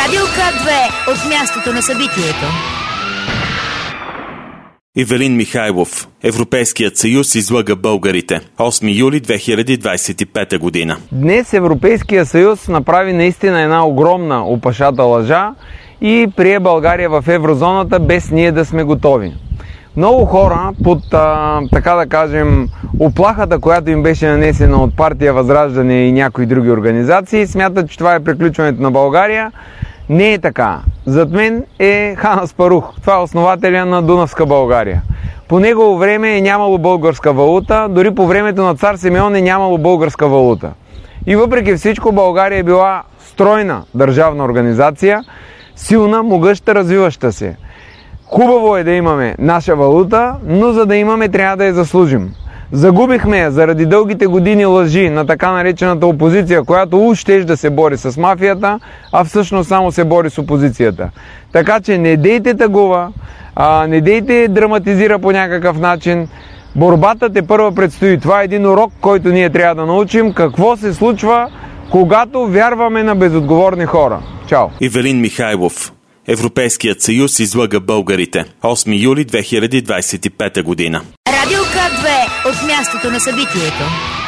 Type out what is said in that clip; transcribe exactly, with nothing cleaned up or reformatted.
Радио К две от мястото на събитието. Ивелин Михайлов. Европейският съюз излъга българите. осми юли две хиляди двадесет и пета година. Днес Европейския съюз направи наистина една огромна опашата лъжа и прие България в еврозоната без ние да сме готови. Много хора под, а, така да кажем, уплахата, която им беше нанесена от партия Възраждане и някои други организации, смятат, че това е приключването на България. Не е така. Зад мен е Хан Аспарух. Това е основателя на Дунавска България. По негово време е нямало българска валута, дори по времето на цар Симеон е нямало българска валута. И въпреки всичко България е била стройна държавна организация, силна, могъща, развиваща се. Хубаво е да имаме наша валута, но за да имаме трябва да я заслужим. Загубихме я заради дългите години лъжи на така наречената опозиция, която уж щеше да се бори с мафията, а всъщност само се бори с опозицията. Така че не дейте тъгува, а, не дейте драматизира по някакъв начин. Борбата те първа предстои. Това е един урок, който ние трябва да научим какво се случва, когато вярваме на безотговорни хора. Чао! Ивелин Михайлов. Европейският съюз излъга българите. осми юли две хиляди двадесет и пета година. Радио К две от мястото на събитието.